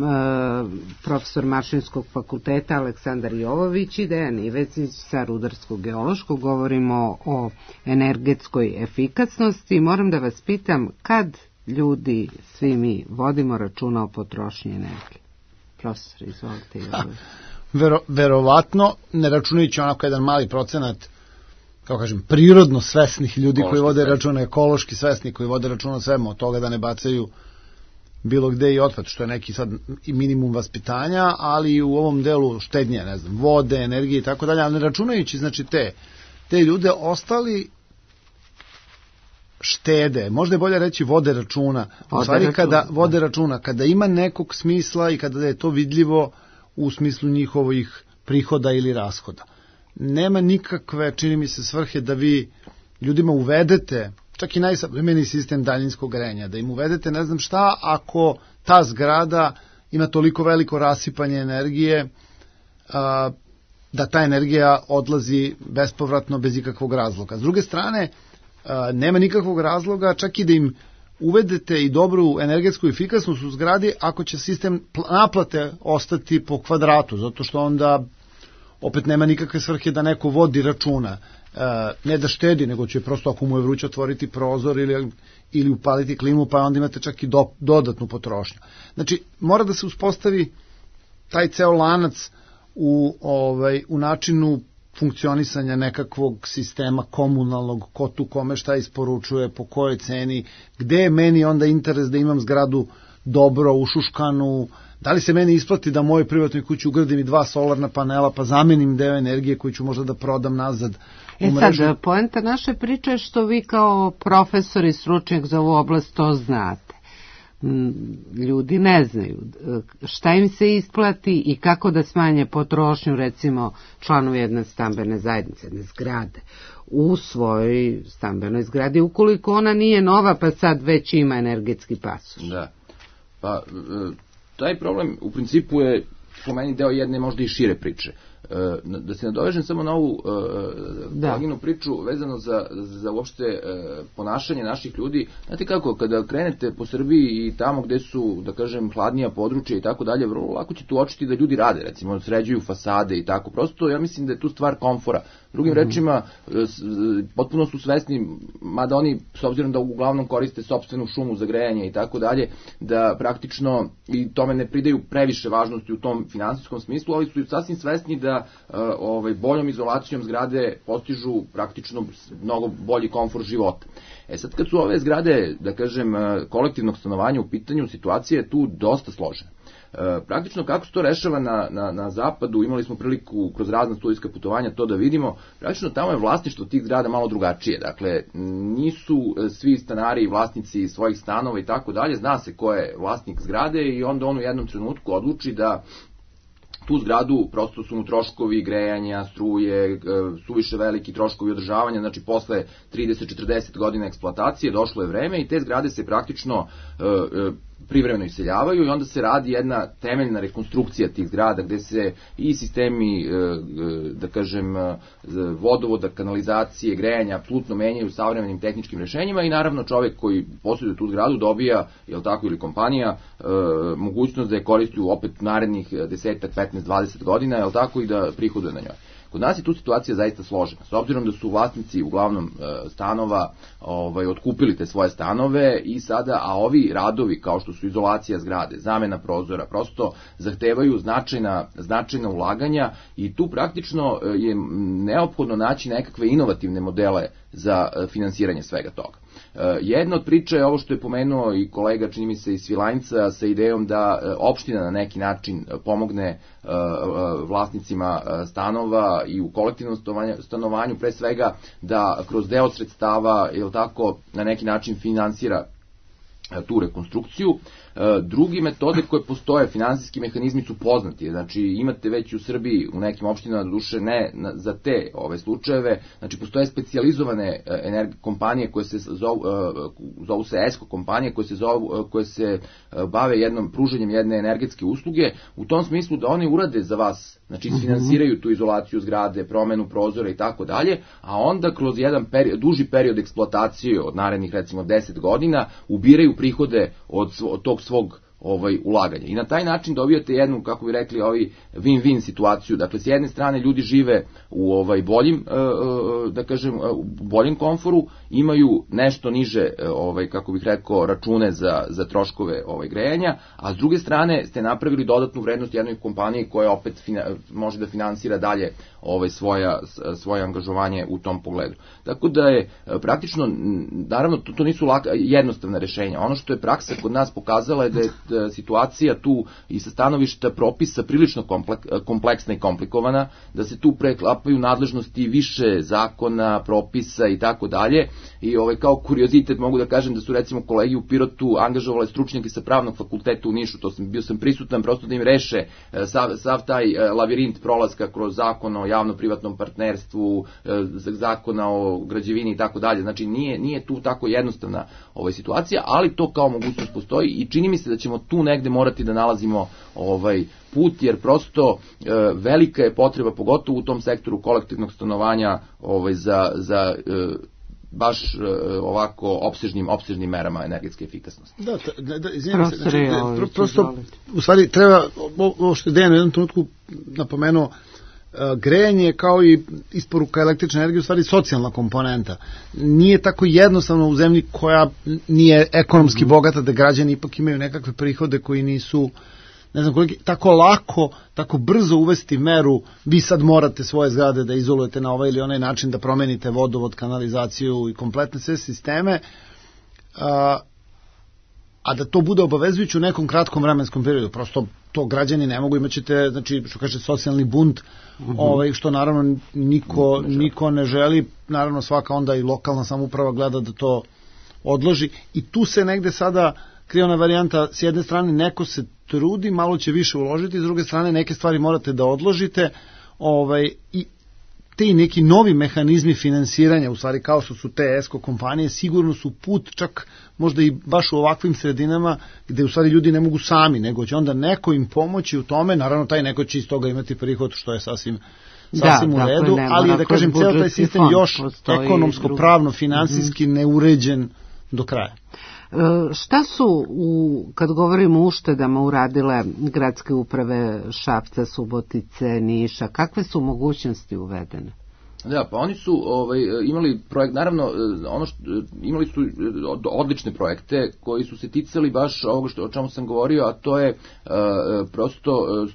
profesor Mašinskog fakulteta Aleksandar Jovović i Dejan Ivecić sa Rudarsko-geološkog. Govorimo o energetskoj efikasnosti. Moram da vas pitam, kad ljudi, svi mi, vodimo računa o potrošnji energije? Profesor, izvolite. Vero, verovatno, ne računajući onako jedan mali procenat, kao kažem, prirodno svesnih ljudi ekološki koji vode računa, ekološki svesni koji vode računa o svemu, od toga da ne bacaju bilo gde i otpad, što je neki sad i minimum vaspitanja, ali i u ovom delu štednje, ne znam, vode, energije i tako dalje, ali ne računajući, znači, te, te ljude ostali štede, možda je bolje reći vode računa, u stvari kada vode računa, kada ima nekog smisla i kada je to vidljivo u smislu njihovih prihoda ili rashoda. Nema nikakve, čini mi se, svrhe da vi ljudima uvedete, čak i najsavremeniji sistem daljinskog grejanja, da im uvedete ne znam šta ako ta zgrada ima toliko veliko rasipanje energije a, da ta energija odlazi bespovratno bez ikakvog razloga. S druge strane, a, nema nikakvog razloga čak i da im uvedete i dobru energetsku efikasnost u zgradi ako će sistem naplate ostati po kvadratu, zato što onda opet nema nikakve svrhe da neko vodi računa, ne da štedi, nego će prosto ako mu je vruće otvoriti prozor ili, ili upaliti klimu, pa onda imate čak i do, dodatnu potrošnju. Znači, mora da se uspostavi taj ceo lanac u, ovaj, u načinu funkcionisanja nekakvog sistema komunalnog, ko tu kome šta isporučuje, po kojoj ceni, gde je meni onda interes da imam zgradu dobro ušuškanu, da li se meni isplati da mojoj privatnoj kući ugradim i dva solarna panela pa zamenim deo energije koju ću možda da prodam nazad u mrežu. E sad, poenta naše priče je što vi kao profesor i stručnjak za ovu oblast to znate. Ljudi ne znaju šta im se isplati i kako da smanje potrošnju, recimo članovi jedne stambene zajednice, jedne zgrade, u svojoj stambenoj zgradi, ukoliko ona nije nova pa sad već ima energetski pasoš. Da, pa taj problem u principu je po meni deo jedne možda i šire priče. Da se nadovežem samo na ovu koleginu uh, priču vezano za, za uopšte uh, ponašanje naših ljudi. Znate kako, kada krenete po Srbiji i tamo gde su, da kažem, hladnija područja i tako dalje, vrlo lako ćete uočiti da ljudi rade, recimo, sređuju fasade i tako. Prosto, ja mislim da je tu stvar komfora. Drugim mm-hmm. rečima, potpuno su svesni, mada oni, s obzirom da uglavnom koriste sopstvenu šumu za grejanje i tako dalje, da praktično i tome ne pridaju previše važnosti u tom finansijskom smislu, ali su sasvim svesni da ovaj, boljom izolacijom zgrade postižu praktično mnogo bolji komfor života. E sad, kad su ove zgrade, da kažem, kolektivnog stanovanja u pitanju, situacija je tu dosta složena. E, praktično kako se to rešava na, na, na zapadu, imali smo priliku kroz razna studijska putovanja to da vidimo, praktično tamo je vlasništvo tih zgrada malo drugačije, dakle nisu svi stanari i vlasnici svojih stanova i tako dalje, zna se ko je vlasnik zgrade i onda on u jednom trenutku odluči da tu zgradu prosto su mu troškovi grejanja, struje, suviše veliki troškovi održavanja, znači posle trideset do četrdeset godina eksploatacije došlo je vreme i te zgrade se praktično privremeno iseljavaju i onda se radi jedna temeljna rekonstrukcija tih zgrada gde se i sistemi, da kažem, vodovoda, kanalizacije, grejanja apsolutno menjaju savremenim tehničkim rešenjima i naravno čovek koji posjeduje tu zgradu dobija, jel tako, ili kompanija, mogućnost da je koristi u opet narednih deset, petnaest, dvadeset godina, jel tako, i da prihoduje na njoj. Kod nas je tu situacija zaista složena. S obzirom da su vlasnici uglavnom stanova ovaj, otkupili te svoje stanove i sada, a ovi radovi kao što su izolacija zgrade, zamena prozora, prosto zahtevaju značajna, značajna ulaganja i tu praktično je neophodno naći nekakve inovativne modele za finansiranje svega toga. Jedna od priča je ovo što je pomenuo i kolega, čini mi se, iz Svilajnca sa idejom da opština na neki način pomogne vlasnicima stanova i u kolektivnom stanovanju, pre svega da kroz deo sredstava, jel tako, na neki način finansira tu rekonstrukciju. Drugi metode koje postoje, finansijski mehanizmi su poznati, znači imate već u Srbiji u nekim opštinama, doduše ne za te ove slučajeve, znači postoje specijalizovane kompanije koje se zovu, zovu se ESCO kompanije koje se, zovu, koje se bave jednom pruženjem jedne energetske usluge, u tom smislu da oni urade za vas, znači isfinansiraju tu izolaciju zgrade, promenu prozora i tako dalje, a onda kroz jedan period, duži period eksploatacije od narednih recimo deset godina ubiraju prihode od, od tog svog ovaj ulaganja. I na taj način dobijate jednu, kako bi rekli, ovi win-win situaciju. Dakle, s jedne strane ljudi žive u ovaj boljim, da kažem, u boljem komforu, imaju nešto niže, ovaj kako bih rekao, račune za za troškove ovaj grejanja, a s druge strane ste napravili dodatnu vrednost jednoj kompaniji koja opet fina, može da finansira dalje ovaj svoja svoje angažovanje u tom pogledu. Tako da je praktično, naravno to, to nisu laka, jednostavna rešenja. Ono što je praksa kod nas pokazala je da je situacija tu i sa stanovišta propisa prilično kompleksna i komplikovana, da se tu preklapaju nadležnosti više zakona, propisa i tako dalje. I ovaj kao kuriozitet mogu da kažem da su recimo kolegi u Pirotu angažovale stručnjake sa pravnog fakulteta u Nišu, to sam bio sam prisutan prosto da im reše sav, sav taj lavirint prolaska kroz zakon o javno-privatnom partnerstvu, zakona o građevini i tako dalje. Znači nije nije tu tako jednostavna ovaj situacija, ali to kao mogućnost postoji i čini mi se da ćemo tu negde morati da nalazimo ovaj put, jer prosto e, velika je potreba, pogotovo u tom sektoru kolektivnog stanovanja, ovaj za za e, baš e, ovako opsežnim opsežnim merama energetske efikasnosti. Da, da, da izvinjavam se, znači, pro, prosto u stvari treba, ovo što je Dejan u jednom trenutku napomenuo, grejanje kao i isporuka električne energije u stvari socijalna komponenta. Nije tako jednostavno u zemlji koja nije ekonomski bogata da građani ipak imaju nekakve prihode koji nisu, ne znam koliko, tako lako, tako brzo uvesti meru, vi sad morate svoje zgrade da izolujete na ovaj ili onaj način, da promenite vodovod, kanalizaciju i kompletne sve sisteme, a, a da to bude obavezujuće u nekom kratkom vremenskom periodu. Prosto to građani ne mogu, imaćete, znači, što kaže, socijalni bunt, uh-huh. ovaj, što naravno niko, niko ne želi, naravno svaka onda i lokalna samouprava gleda da to odloži i tu se negde sada krije ona varijanta, s jedne strane neko se trudi, malo će više uložiti, s druge strane neke stvari morate da odložite, ovaj, i te neki novi mehanizmi finansiranja, u stvari kao što su te esko kompanije, sigurno su put čak možda i baš u ovakvim sredinama gde u stvari ljudi ne mogu sami, nego će onda neko im pomoći u tome, naravno taj neko će iz toga imati prihod, što je sasvim, sasvim da, u redu, dakle, ali da kažem, ceo taj sistem još ekonomsko, pravno, finansijski mm-hmm. neuređen do kraja. E, šta su, u, kad govorimo o uštedama, uradile gradske uprave Šapca, Subotice, Niša? Kakve su mogućnosti uvedene? Da, pa oni su ovaj, imali projekt, naravno, ono što, imali su odlične projekte koji su se ticali baš ovoga što, o čemu sam govorio, a to je uh, prosto uh,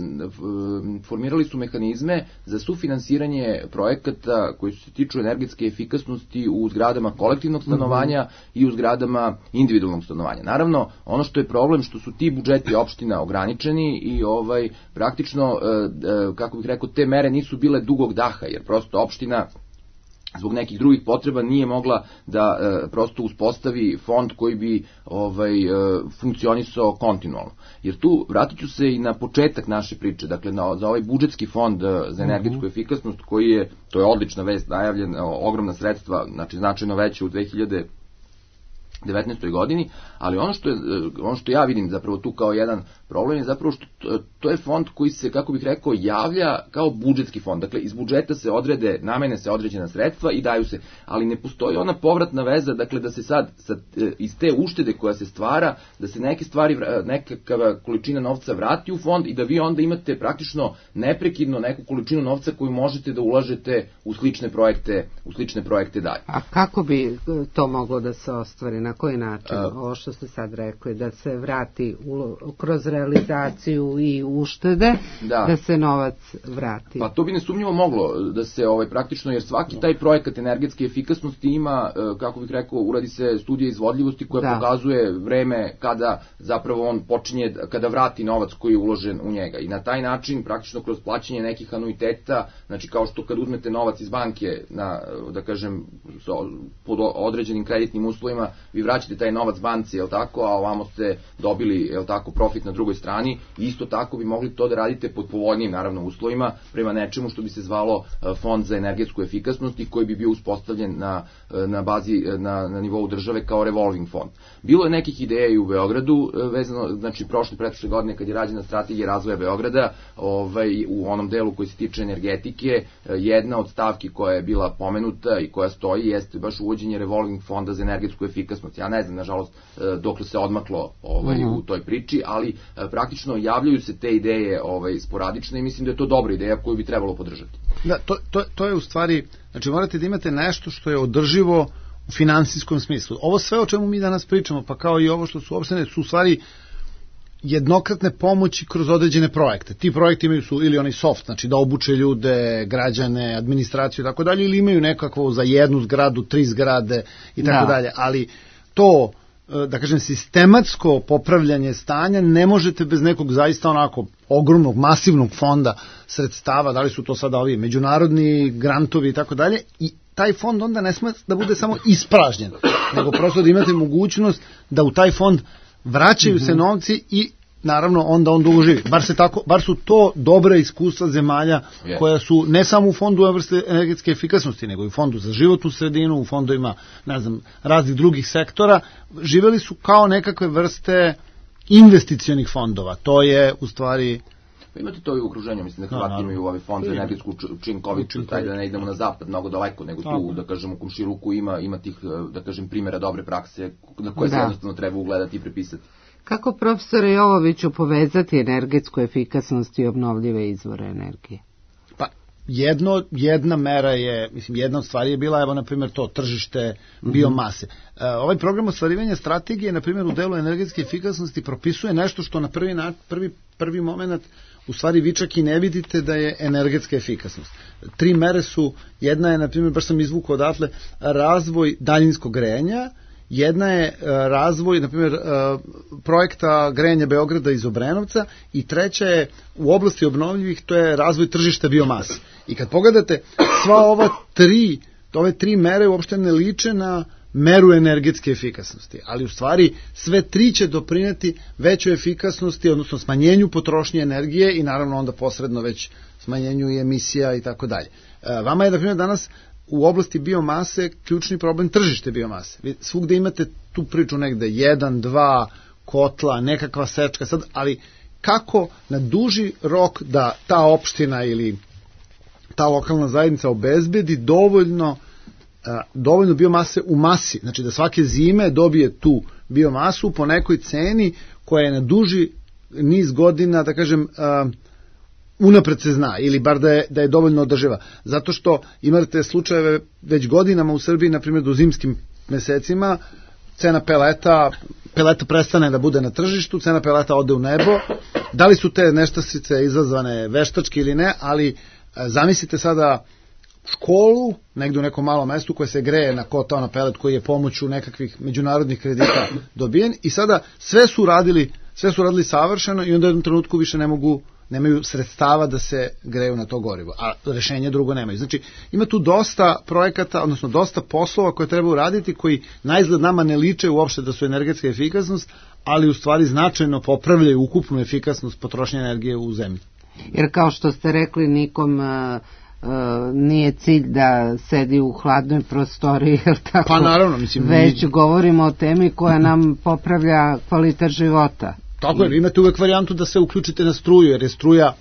formirali su mehanizme za sufinansiranje projekata koji su se tiču energetske efikasnosti u zgradama kolektivnog stanovanja mm-hmm. i u zgradama individualnog stanovanja. Naravno, ono što je problem, što su ti budžeti opština ograničeni i ovaj praktično, uh, uh, kako bih rekao, te mere nisu bile dugog daha, jer prosto opština zbog nekih drugih potreba nije mogla da e, prosto uspostavi fond koji bi ovaj, e, funkcionisao kontinualno. Jer tu vratit ću se i na početak naše priče, dakle na, za ovaj budžetski fond e, za energetsku efikasnost koji je, to je odlična vest, najavljen, ogromna sredstva, znači značajno veće u dve hiljade devetnaestoj godini, ali ono što je, ono što ja vidim zapravo tu kao jedan problem je zapravo što to je fond koji se, kako bih rekao, javlja kao budžetski fond. Dakle, iz budžeta se odrede, namene se određena sredstva i daju se, ali ne postoji ona povratna veza, dakle da se sad, sad iz te uštede koja se stvara, da se neke stvari, nekakva količina novca vrati u fond i da vi onda imate praktično neprekidno neku količinu novca koju možete da ulažete u slične projekte, u slične projekte dalje. A kako bi to moglo da se ostvari? Na koji način? A, ovo što ste sad rekli, da se vrati u, kroz realizaciju i uštede, da. da se novac vrati. Pa to bi nesumnjivo moglo da se ovaj praktično, jer svaki taj projekat energetske efikasnosti ima, kako bih rekao, uradi se studija izvodljivosti koja da. pokazuje vreme kada zapravo on počinje, kada vrati novac koji je uložen u njega. I na taj način praktično kroz plaćanje nekih anuiteta, znači kao što kad uzmete novac iz banke na, da kažem, pod određenim kreditnim uslovima, vi vraćate taj novac banci, je li tako, a ovamo ste dobili, je li tako, profit na drugoj strani, i isto tako bi mogli to da radite pod povoljnim, naravno, uslovima, prema nečemu što bi se zvalo fond za energetsku efikasnost i koji bi bio uspostavljen na, na bazi, na, na nivou države kao revolving fond. Bilo je nekih ideja i u Beogradu, vezano, znači, prošle, pretprošle godine kad je rađena strategija razvoja Beograda, ovaj, u onom delu koji se tiče energetike, jedna od stavki koja je bila pomenuta i koja stoji jeste baš uvođenje revolving fonda za energetsku efikasnost. Ja ne znam, nažalost, dokle se odmaklo ovaj, uh-huh. u toj priči, ali praktično javljaju se te ideje ovaj, sporadično i mislim da je to dobra ideja koju bi trebalo podržati. Da, to, to, to je u stvari, znači morate da imate nešto što je održivo u finansijskom smislu. Ovo sve o čemu mi danas pričamo, pa kao i ovo što su opštine, su u stvari jednokratne pomoći kroz određene projekte. Ti projekti imaju su ili oni soft, znači da obuče ljude, građane, administraciju i tako dalje, ili imaju nekakvo za jednu zgradu, tri zgrade i tako dalje, ali to, da kažem, sistematsko popravljanje stanja ne možete bez nekog zaista onako ogromnog, masivnog fonda sredstava, da li su to sada ovi međunarodni grantovi i tako dalje, i taj fond onda ne sme da bude samo ispražnjen, nego prosto da imate mogućnost da u taj fond vraćaju mm-hmm. se novci i naravno onda on dugo živi. Bar, se tako, bar su to dobre iskustva zemalja yeah. koja su ne samo u fondu energetske efikasnosti, nego i u fondu za životnu sredinu, u fondovima, ne znam, raznih drugih sektora, živeli su kao nekakve vrste investicionih fondova. To je u stvari... Pa imate to i u okruženju, mislim da Hrvati imaju ovaj fond za energetsku učinkovitost, taj da ne idemo na zapad mnogo daleko, nego tu, da kažem, u komšiluku ima, ima tih, da kažem, primjera dobre prakse na koje se jednostavno treba ugledati i prepisati. Kako, profesore Jovoviću, povezati energetsku efikasnost i obnovljive izvore energije? Pa jedno, jedna mera je, mislim, jedna od stvari je bila, evo, na primjer, to tržište biomase. Mm-hmm. E, ovaj program ostvarivanja strategije, na primjer, u delu energetske efikasnosti propisuje nešto što na prvi, prvi, prvi moment u stvari vi čak i ne vidite da je energetska efikasnost. Tri mere su, jedna je, na primjer, baš sam izvukao odatle, razvoj daljinskog grejanja, jedna je razvoj, na primjer, projekta grejanja Beograda iz Obrenovca i treća je u oblasti obnovljivih, to je razvoj tržišta biomase. I kad pogledate, sva ova tri, ove tri mere uopšte ne liče na meru energetske efikasnosti, ali u stvari sve tri će doprineti većoj efikasnosti, odnosno smanjenju potrošnje energije i naravno onda posredno već smanjenju i emisija i tako dalje. Vama je, na primjer, danas u oblasti biomase ključni problem tržište biomase. Vi svugde imate tu priču negde jedan, dva kotla, nekakva sečka, sad, ali kako na duži rok da ta opština ili ta lokalna zajednica obezbedi dovoljno dovoljno biomase u masi, znači da svake zime dobije tu biomasu po nekoj ceni koja je na duži niz godina, da kažem, unapred se zna, ili bar da je, da je dovoljno održiva. Zato što imate slučajeve već godinama u Srbiji, na primjer, da u zimskim mesecima cena peleta, peleta prestane da bude na tržištu, cena peleta ode u nebo. Da li su te nestašice izazvane veštački ili ne, ali zamislite sada školu, negdje u nekom malom mestu koje se greje na kotao na pelet koji je pomoću nekakvih međunarodnih kredita dobijen i sada sve su radili, sve su radili savršeno i onda u jednom trenutku više ne mogu, nemaju sredstava da se greju na to gorivo, a rešenje drugo nemaju. Znači, ima tu dosta projekata, odnosno dosta poslova koje treba uraditi, koji naizgled nama ne liče uopšte da su energetska efikasnost, ali u stvari značajno popravljaju ukupnu efikasnost potrošnje energije u zemlji. Jer kao što ste rekli, nikom Uh, nije cilj da sedi u hladnoj prostoriji, jer tako, pa naravno, mislim, već mi... govorimo o temi koja nam popravlja kvalitet života. Tako je, imate uvek varijantu da se uključite na struju, jer je struja,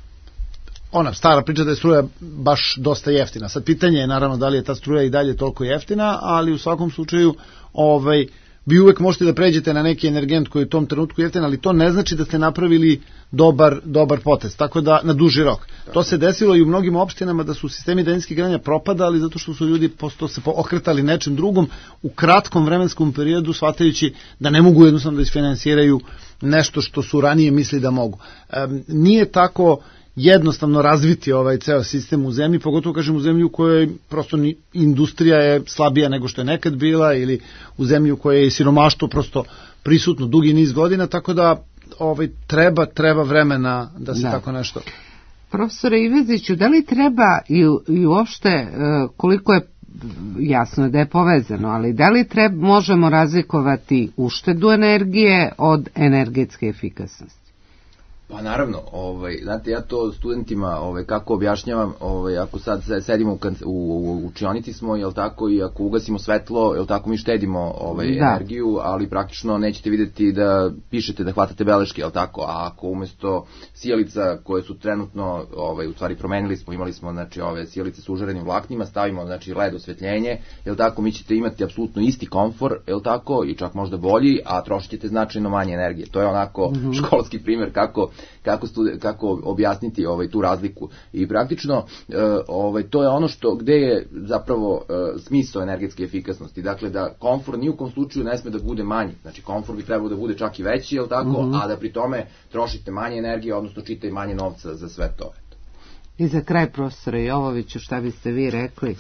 ona stara priča da je struja baš dosta jeftina. Sad pitanje je naravno da li je ta struja i dalje toliko jeftina, ali u svakom slučaju ovaj, vi uvek možete da pređete na neki energent koji je u tom trenutku jeftin, ali to ne znači da ste napravili dobar, dobar potez, tako da na duži rok. To se desilo i u mnogim opštinama da su sistemi daljinskih grejanja propadali zato što su ljudi posto se okretali nečem drugom u kratkom vremenskom periodu, shvatajući da ne mogu jednostavno da isfinansiraju nešto što su ranije mislili da mogu. E, nije tako jednostavno razviti ovaj ceo sistem u zemlji, pogotovo kažem u zemlji u kojoj prosto ni, industrija je slabija nego što je nekad bila, ili u zemlji u kojoj je siromaštvo prosto prisutno dugi niz godina, tako da ovaj, treba, treba vremena da se da. tako nešto... Profesore Iveziću, da li treba i, i uopšte koliko je, jasno da je povezano, ali da li treba, možemo razlikovati uštedu energije od energetske efikasnosti? Pa naravno, ovaj, znate, ja to studentima ovaj, kako objašnjavam, ovaj, ako sad sedimo u, u, u učionici smo, jel tako, i ako ugasimo svetlo, jel tako, mi štedimo ovaj, energiju, ali praktično nećete vidjeti da pišete, da hvatate beleške, jel tako, a ako umesto sjelica koje su trenutno, ovaj, u stvari promenili smo, imali smo, znači, ove sjelice s užarenim vlaknima, stavimo, znači, led osvetljenje, jel tako, mi ćete imati apsolutno isti komfor, jel tako, i čak možda bolji, a trošit ćete značajno manje energije. To je onako mm-hmm. školski primjer kako Kako, studi, kako objasniti ovaj tu razliku i praktično e, ovaj to je ono što gde je zapravo e, smisao energetske efikasnosti, dakle da komfor ni u kom slučaju ne sme da bude manji, znači komfor bi trebao da bude čak i veći, jel tako, mm-hmm. a da pri tome trošite manje energije, odnosno čite manje novca za sve to. I za kraj, profesore Jovoviću, šta biste vi rekli?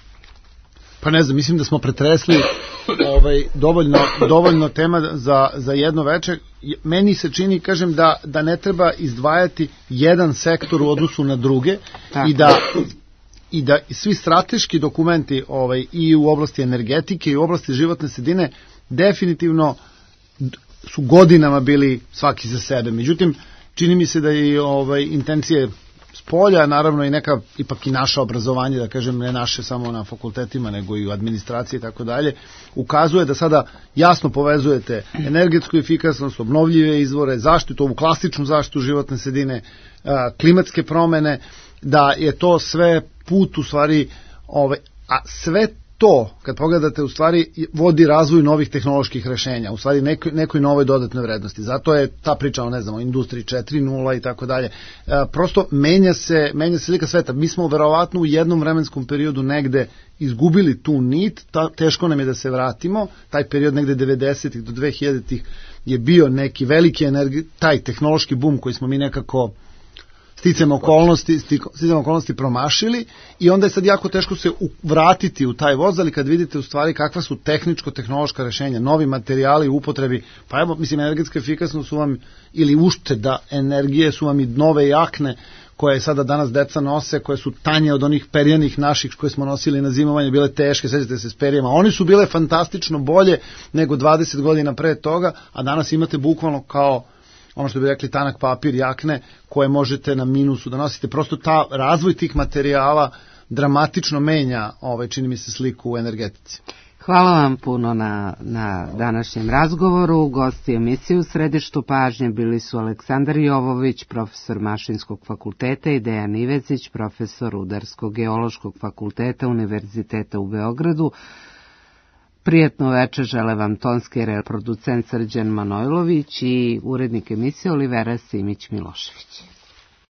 Pa ne znam, mislim da smo pretresli ovaj, dovoljno, dovoljno tema za, za jedno veče. Meni se čini, kažem, da, da ne treba izdvajati jedan sektor u odnosu na druge i da, i da svi strateški dokumenti ovaj, i u oblasti energetike i u oblasti životne sredine definitivno su godinama bili svaki za sebe. Međutim, čini mi se da i ovaj, intencije spolja, naravno i neka, ipak i naše obrazovanje, da kažem, ne naše samo na fakultetima, nego i u administraciji i tako dalje, ukazuje da sada jasno povezujete energetsku efikasnost, obnovljive izvore, zaštitu, ovu klasičnu zaštitu životne sredine, klimatske promene, da je to sve put u stvari, ovaj, a sve to, kad pogledate, u stvari vodi razvoju novih tehnoloških rešenja, u stvari nekoj, nekoj novoj dodatnoj vrednosti. Zato je ta priča o, ne znam, o industriji četiri nula i tako dalje. Prosto menja se, menja se slika sveta. Mi smo verovatno u jednom vremenskom periodu negde izgubili tu nit, ta, teško nam je da se vratimo. Taj period negde devedesetih do dvehiljaditih je bio neki veliki energi, taj tehnološki bum koji smo mi nekako sticam okolnosti, sticam okolnosti promašili i onda je sad jako teško se vratiti u taj voz, ali kad vidite u stvari kakva su tehničko-tehnološka rešenja, novi materijali u upotrebi, pa evo, mislim, energetska efikasnost su vam, ili ušteda energije su vam i nove jakne koje sada danas deca nose, koje su tanje od onih perjanih naših koje smo nosili na zimovanje, bile teške, sećate se s perjama, oni su bile fantastično bolje nego dvadeset godina pre toga, a danas imate bukvalno kao ono što bi rekli tanak papir, jakne, koje možete na minusu da nosite. Prosto ta razvoj tih materijala dramatično menja, ovaj, čini mi se, sliku u energetici. Hvala vam puno na, na današnjem razgovoru. Gosti emisije u središtu pažnje bili su Aleksandar Jovović, profesor Mašinskog fakulteta, i Dejan Ivezić, profesor Rudarsko-geološkog fakulteta Univerziteta u Beogradu. Prijetno večer žele vam tonski reproducent Srđan Manojlović i urednik emisije Olivera Simić-Milošević.